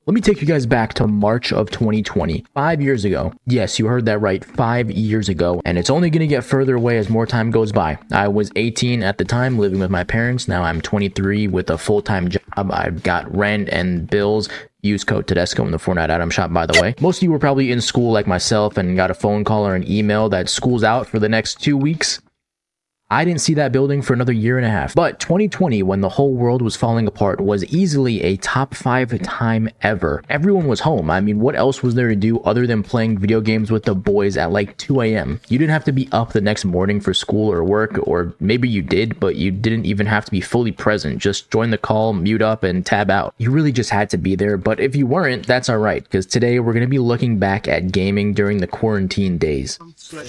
Let me take you guys back to March of 2020, 5 years ago. Yes, you heard that right, 5 years ago, and it's only going to get further away as more time goes by. I was 18 at the time, living with my parents. Now I'm 23 with a full-time job. I've got rent and bills. Use code Tedesco in the Fortnite item shop, by the way. Most of you were probably in school like myself and got a phone call or an email that school's out for the next 2 weeks. I didn't see that building for another year and a half. But 2020, when the whole world was falling apart, was easily a top 5 time ever. Everyone was home. I mean, what else was there to do other than playing video games with the boys at like 2 a.m.? You didn't have to be up the next morning for school or work, or maybe you did, but you didn't even have to be fully present. Just join the call, mute up, and tab out. You really just had to be there, but if you weren't, that's alright, because today we're going to be looking back at gaming during the quarantine days.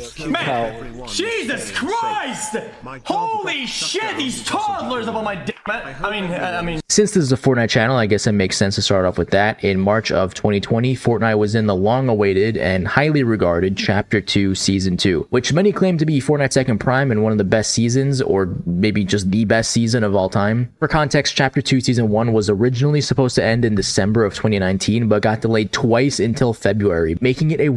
Man, Jesus Christ! Holy shit, these toddlers up on my dick, man. I mean. Since this is a Fortnite channel, I guess it makes sense to start off with that. In March of 2020, Fortnite was in the long-awaited and highly regarded Chapter 2 Season 2, which many claim to be Fortnite's second prime and one of the best seasons, or maybe just the best season of all time. For context, Chapter 2 Season 1 was originally supposed to end in December of 2019, but got delayed twice until February, making it a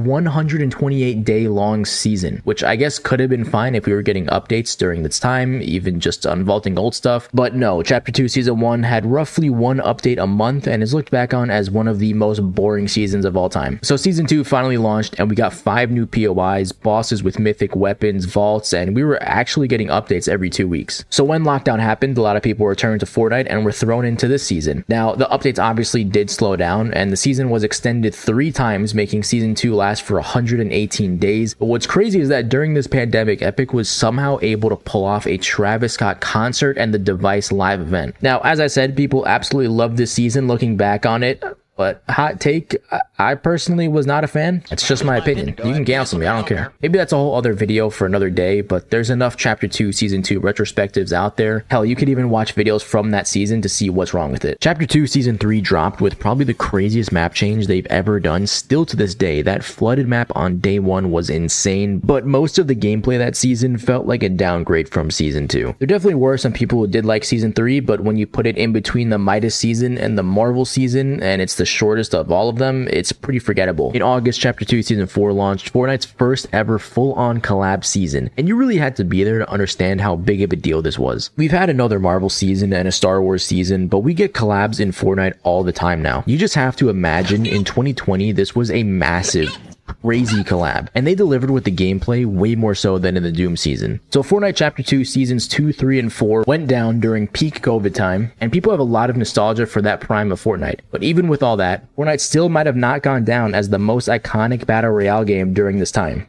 128-day-long season, which I guess could have been fine if we were getting updates during this time, even just unvaulting old stuff. But no, Chapter 2 Season 1 had roughly one update a month and is looked back on as one of the most boring seasons of all time. So Season 2 finally launched and we got 5 new POIs, bosses with mythic weapons, vaults, and we were actually getting updates every 2 weeks. So when lockdown happened, a lot of people returned to Fortnite and were thrown into this season. Now, the updates obviously did slow down and the season was extended 3 times, making Season 2 last for 118 days. But what's crazy is that during this pandemic, Epic was somehow able to pull off a Travis Scott concert and the Device live event. Now, as I said, people absolutely loved this season looking back on it. But hot take, I personally was not a fan. It's just my opinion. You can cancel me, I don't care. Maybe that's a whole other video for another day, but there's enough Chapter 2 Season 2 retrospectives out there. Hell, you could even watch videos from that season to see what's wrong with it. Chapter 2 Season 3 dropped with probably the craziest map change they've ever done. Still to this day, that flooded map on day 1 was insane, but most of the gameplay that season felt like a downgrade from Season 2. There definitely were some people who did like Season 3, but when you put it in between the Midas season and the Marvel season, and it's the shortest of all of them, it's pretty forgettable. In August, Chapter 2 Season 4 launched, Fortnite's first ever full-on collab season, and you really had to be there to understand how big of a deal this was. We've had another Marvel season and a Star Wars season, but we get collabs in Fortnite all the time now. You just have to imagine in 2020, this was a massive, crazy collab, and they delivered with the gameplay way more so than in the Doom season. So Fortnite Chapter 2 Seasons 2, 3, and 4 went down during peak COVID time, and people have a lot of nostalgia for that prime of Fortnite. But even with all that, Fortnite still might have not gone down as the most iconic battle royale game during this time.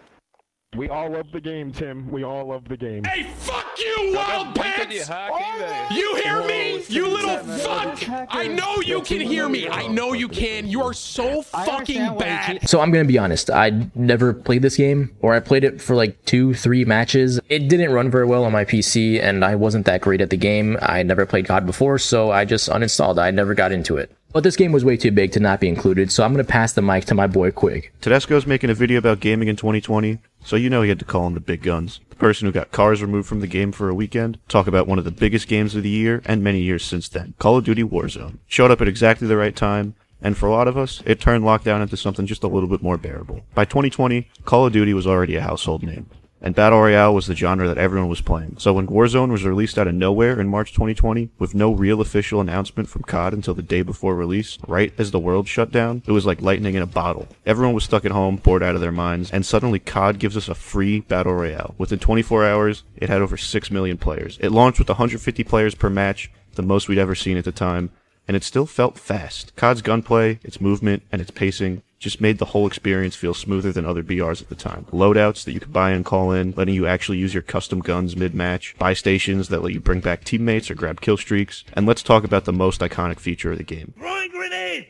We all love the game, Tim. We all love the game. Hey, fuck you, Wild Pants! You hear me? You little fuck! I know you can hear me. I know you can. You are so fucking bad. So I'm gonna be honest, I never played this game, or I played it for like 2-3 matches. It didn't run very well on my PC, and I wasn't that great at the game. I never played COD before, so I just uninstalled. I never got into it. But this game was way too big to not be included, so I'm going to pass the mic to my boy Quig. Tedesco's making a video about gaming in 2020, so you know he had to call in the big guns. The person who got cars removed from the game for a weekend. Talk about one of the biggest games of the year, and many years since then. Call of Duty Warzone. Showed up at exactly the right time, and for a lot of us, it turned lockdown into something just a little bit more bearable. By 2020, Call of Duty was already a household name. And Battle Royale was the genre that everyone was playing. So when Warzone was released out of nowhere in March 2020, with no real official announcement from COD until the day before release, right as the world shut down, it was like lightning in a bottle. Everyone was stuck at home, bored out of their minds, and suddenly COD gives us a free Battle Royale. Within 24 hours, it had over 6 million players. It launched with 150 players per match, the most we'd ever seen at the time, and it still felt fast. COD's gunplay, its movement, and its pacing just made the whole experience feel smoother than other BRs at the time. Loadouts that you could buy and call in, letting you actually use your custom guns mid-match, buy stations that let you bring back teammates or grab kill streaks, and let's talk about the most iconic feature of the game. Throwing grenade!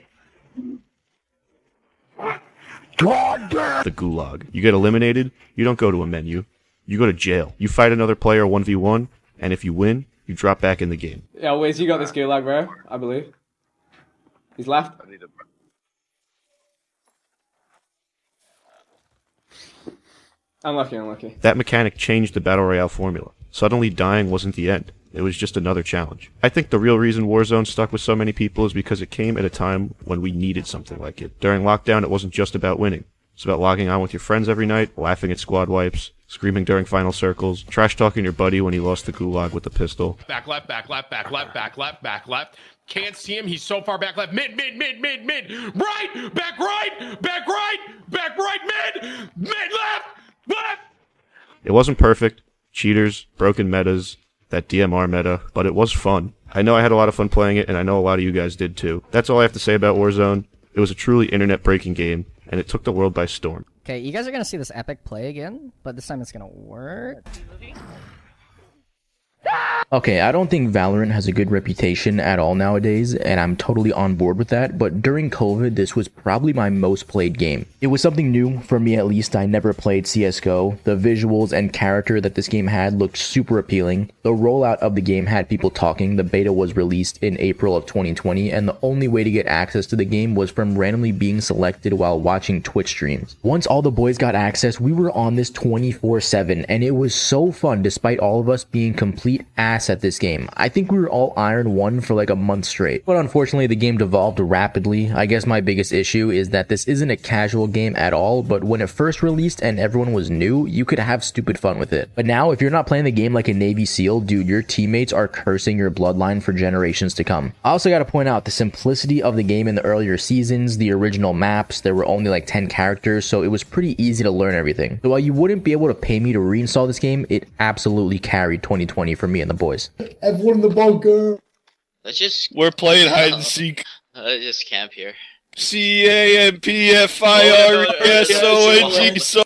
The Gulag. You get eliminated, you don't go to a menu. You go to jail. You fight another player 1v1, and if you win, you drop back in the game. Yeah, Wiz, you got this Gulag, bro, I believe. He's left. Unlucky. That mechanic changed the Battle Royale formula. Suddenly dying wasn't the end. It was just another challenge. I think the real reason Warzone stuck with so many people is because it came at a time when we needed something like it. During lockdown, it wasn't just about winning. It's about logging on with your friends every night, laughing at squad wipes, screaming during final circles, trash-talking your buddy when he lost the gulag with a pistol. Back left, back left, back left, back left, back left. Can't see him. He's so far back left. Mid. Right, back right, back right, back right, mid, left. It wasn't perfect. Cheaters, broken metas, that DMR meta, but it was fun. I know I had a lot of fun playing it, and I know a lot of you guys did too. That's all I have to say about Warzone. It was a truly internet-breaking game, and it took the world by storm. Okay, you guys are gonna see this epic play again, but this time it's gonna work. Okay, I don't think Valorant has a good reputation at all nowadays, and I'm totally on board with that, but during COVID, this was probably my most played game. It was something new, for me at least. I never played CSGO. The visuals and character that this game had looked super appealing. The rollout of the game had people talking. The beta was released in April of 2020, and the only way to get access to the game was from randomly being selected while watching Twitch streams. Once all the boys got access, we were on this 24/7, and it was so fun despite all of us being complete ass at this game. I think we were all Iron 1 for like a month straight, but unfortunately the game devolved rapidly. I guess my biggest issue is that this isn't a casual game at all, but when it first released and everyone was new, you could have stupid fun with it. But now, if you're not playing the game like a Navy SEAL, dude, your teammates are cursing your bloodline for generations to come. I also gotta point out the simplicity of the game in the earlier seasons, the original maps. There were only like 10 characters, so it was pretty easy to learn everything. So while you wouldn't be able to pay me to reinstall this game, it absolutely carried 2020 for me and the boys. Everyone in the bunker. We're playing hide and seek. Let's just camp here. CAMPFIRESONG.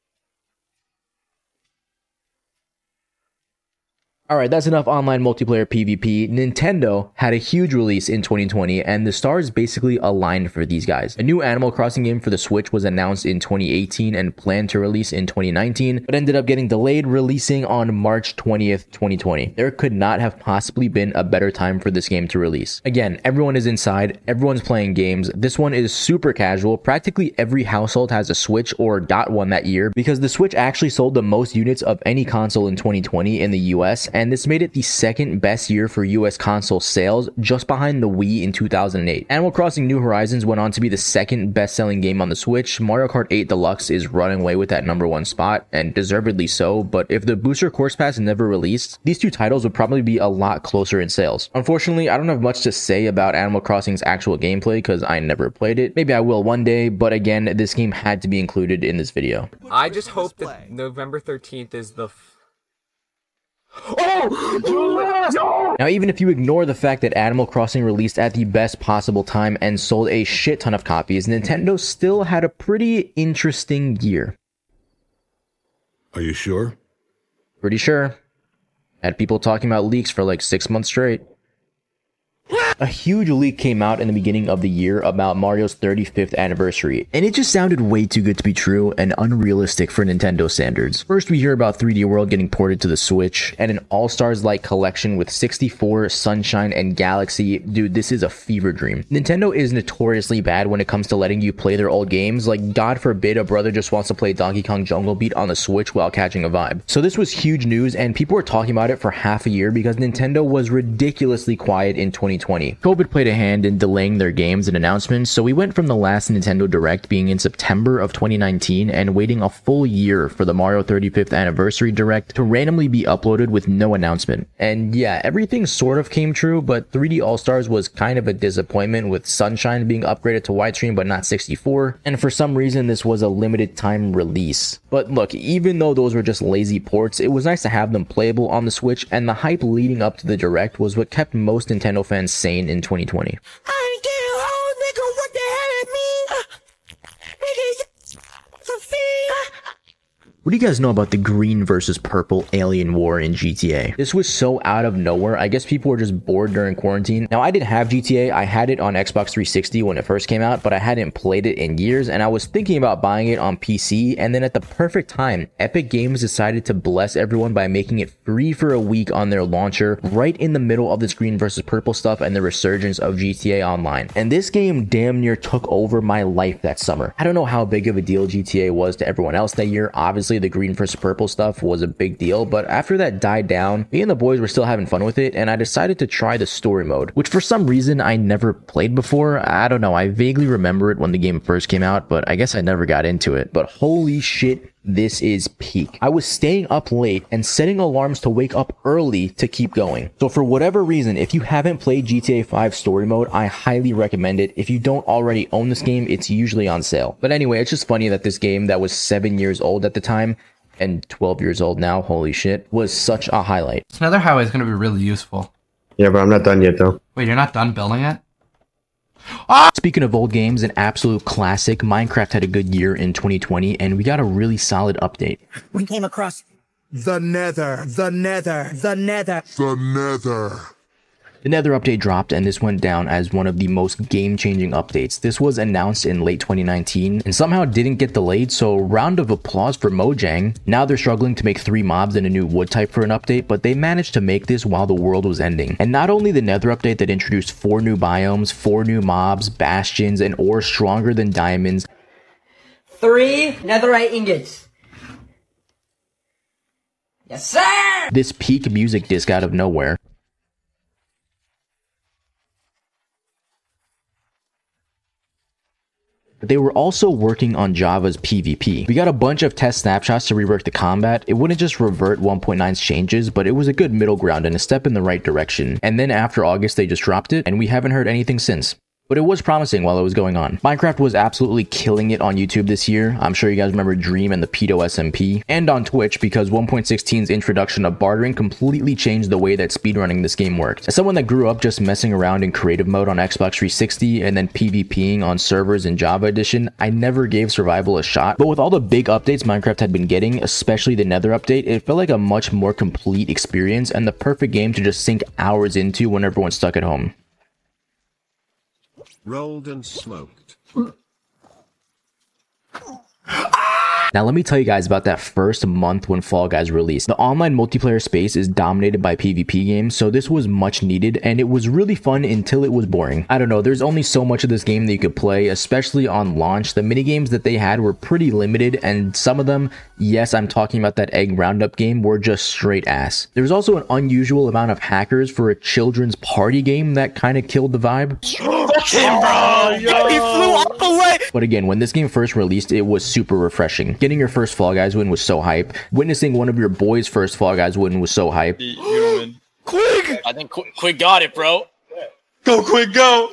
Alright, that's enough online multiplayer PvP. Nintendo had a huge release in 2020, and the stars basically aligned for these guys. A new Animal Crossing game for the Switch was announced in 2018 and planned to release in 2019, but ended up getting delayed, releasing on March 20th, 2020. There could not have possibly been a better time for this game to release. Again, everyone is inside, everyone's playing games. This one is super casual. Practically every household has a Switch or got one that year, because the Switch actually sold the most units of any console in 2020 in the US, and this made it the second best year for US console sales, just behind the Wii in 2008. Animal Crossing New Horizons went on to be the second best-selling game on the Switch. Mario Kart 8 Deluxe is running away with that #1 spot, and deservedly so, but if the Booster Course Pass never released, these two titles would probably be a lot closer in sales. Unfortunately, I don't have much to say about Animal Crossing's actual gameplay because I never played it. Maybe I will one day, but again, this game had to be included in this video. I just hope that November 13th is the Now, even if you ignore the fact that Animal Crossing released at the best possible time and sold a shit ton of copies, Nintendo still had a pretty interesting year. Are you sure? Pretty sure. Had people talking about leaks for like 6 months straight. A huge leak came out in the beginning of the year about Mario's 35th anniversary, and it just sounded way too good to be true and unrealistic for Nintendo standards. First, we hear about 3D World getting ported to the Switch, and an All-Stars-like collection with 64, Sunshine, and Galaxy. Dude, this is a fever dream. Nintendo is notoriously bad when it comes to letting you play their old games. Like, God forbid a brother just wants to play Donkey Kong Jungle Beat on the Switch while catching a vibe. So this was huge news, and people were talking about it for half a year because Nintendo was ridiculously quiet in 2020. COVID played a hand in delaying their games and announcements, so we went from the last Nintendo Direct being in September of 2019 and waiting a full year for the Mario 35th Anniversary Direct to randomly be uploaded with no announcement. And yeah, everything sort of came true, but 3D All-Stars was kind of a disappointment, with Sunshine being upgraded to widescreen but not 64, and for some reason this was a limited time release. But look, even though those were just lazy ports, it was nice to have them playable on the Switch, and the hype leading up to the Direct was what kept most Nintendo fans sane in 2020. What do you guys know about the green versus purple alien war in GTA? This was so out of nowhere. I guess people were just bored during quarantine. Now, I didn't have GTA. I had it on Xbox 360 when it first came out, but I hadn't played it in years, and I was thinking about buying it on PC, and then at the perfect time, Epic Games decided to bless everyone by making it free for a week on their launcher, right in the middle of this green versus purple stuff and the resurgence of GTA Online. And this game damn near took over my life that summer. I don't know how big of a deal GTA was to everyone else that year. Obviously, obviously the green versus purple stuff was a big deal, but after that died down, me and the boys were still having fun with it, and I decided to try the story mode, which for some reason I never played before. I don't know, I vaguely remember it when the game first came out, but I guess I never got into it. But holy shit, this is peak. I was staying up late and setting alarms to wake up early to keep going. So for whatever reason, if you haven't played GTA 5 story mode, I highly recommend it. If you don't already own this game, it's usually on sale. But anyway, it's just funny that this game that was 7 years old at the time and 12 years old now, holy shit, was such a highlight. This Nether highway is going to be really useful. Yeah, but I'm not done yet, though. Wait, you're not done building it? Speaking of old games, an absolute classic, Minecraft had a good year in 2020, and we got a really solid update. We came across the Nether. The Nether. The Nether update dropped, and this went down as one of the most game-changing updates. This was announced in late 2019 and somehow didn't get delayed, so round of applause for Mojang. Now they're struggling to make 3 mobs and a new wood type for an update, but they managed to make this while the world was ending. And not only the Nether update that introduced 4 new biomes, 4 new mobs, bastions, and ore stronger than diamonds. 3 netherite ingots. Yes, sir! This peak music disc out of nowhere. But they were also working on Java's PvP. We got a bunch of test snapshots to rework the combat. It wouldn't just revert 1.9's changes, but it was a good middle ground and a step in the right direction. And then after August, they just dropped it, and we haven't heard anything since. But it was promising while it was going on. Minecraft was absolutely killing it on YouTube this year. I'm sure you guys remember Dream and the Pedo SMP. And on Twitch, because 1.16's introduction of bartering completely changed the way that speedrunning this game worked. As someone that grew up just messing around in creative mode on Xbox 360 and then PvPing on servers in Java Edition, I never gave survival a shot. But with all the big updates Minecraft had been getting, especially the Nether update, it felt like a much more complete experience and the perfect game to just sink hours into when everyone's stuck at home. Rolled and smoked. Now let me tell you guys about that first month when Fall Guys released. The online multiplayer space is dominated by PvP games, so this was much needed, and it was really fun until it was boring. I don't know, there's only so much of this game that you could play, especially on launch. The minigames that they had were pretty limited, and some of them, yes, I'm talking about that Egg Roundup game, were just straight ass. There was also an unusual amount of hackers for a children's party game that kind of killed the vibe. He flew up away! But again, when this game first released, it was super refreshing. Getting your first Fall Guys win was so hype. Witnessing one of your boys' first Fall Guys win was so hype. Quig! I think Quig got it, bro. Go, Quig, go!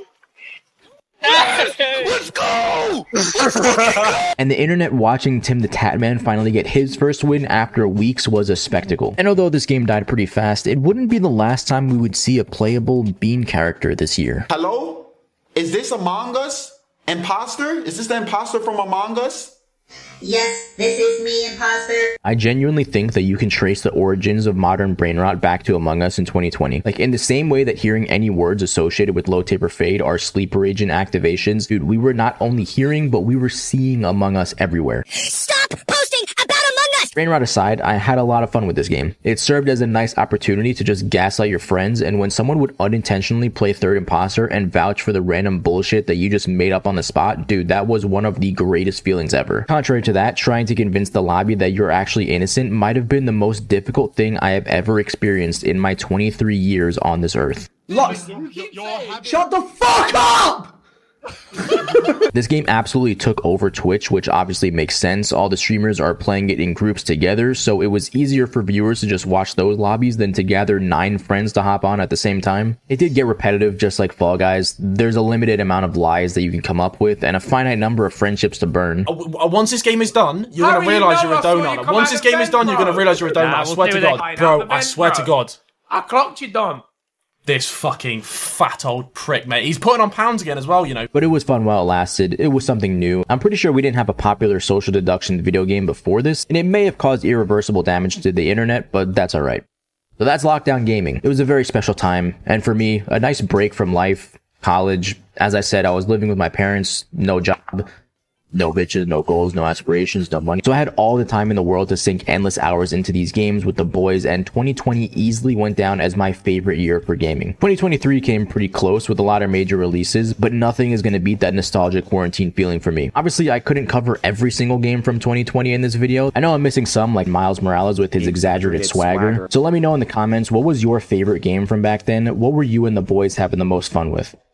Let's go! And the internet watching Tim the Tatman finally get his first win after weeks was a spectacle. And although this game died pretty fast, it wouldn't be the last time we would see a playable Bean character this year. Hello? Is this Among Us? Imposter? Is this the imposter from Among Us? Yes, this is me, imposter. I genuinely think that you can trace the origins of modern brain rot back to Among Us in 2020. Like, in the same way that hearing any words associated with low taper fade are sleeper agent activations, dude, we were not only hearing, but we were seeing Among Us everywhere. Stop posting about Among Us! Brain rot aside, I had a lot of fun with this game. It served as a nice opportunity to just gaslight your friends, and when someone would unintentionally play third imposter and vouch for the random bullshit that you just made up on the spot, dude, that was one of the greatest feelings ever. Contrary to that, trying to convince the lobby that you're actually innocent might have been the most difficult thing I have ever experienced in my 23 years on this earth. Shut the fuck up! This game absolutely took over Twitch, which obviously makes sense. All the streamers are playing it in groups together, so it was easier for viewers to just watch those lobbies than to gather 9 friends to hop on at the same time. It did get repetitive, just like Fall Guys. There's a limited amount of lies that you can come up with and a finite number of friendships to burn. Once this game is done, you're going to realise you're a donut. Once this game is done, you're going to realise you're a donut. I swear to God. Bro, I swear to God. I clocked you, Don. This fucking fat old prick, mate. He's putting on pounds again as well, you know. But it was fun while it lasted. It was something new. I'm pretty sure we didn't have a popular social deduction video game before this, and it may have caused irreversible damage to the internet, but that's alright. So that's Lockdown Gaming. It was a very special time, and for me, a nice break from life, college. As I said, I was living with my parents, no job. no bitches, no goals, no aspirations, no money. So I had all the time in the world to sink endless hours into these games with the boys, and 2020 easily went down as my favorite year for gaming. 2023 came pretty close with a lot of major releases, but nothing is going to beat that nostalgic quarantine feeling for me. Obviously, I couldn't cover every single game from 2020 in this video. I know I'm missing some, like Miles Morales with his exaggerated swagger. So let me know in the comments, what was your favorite game from back then? What were you and the boys having the most fun with?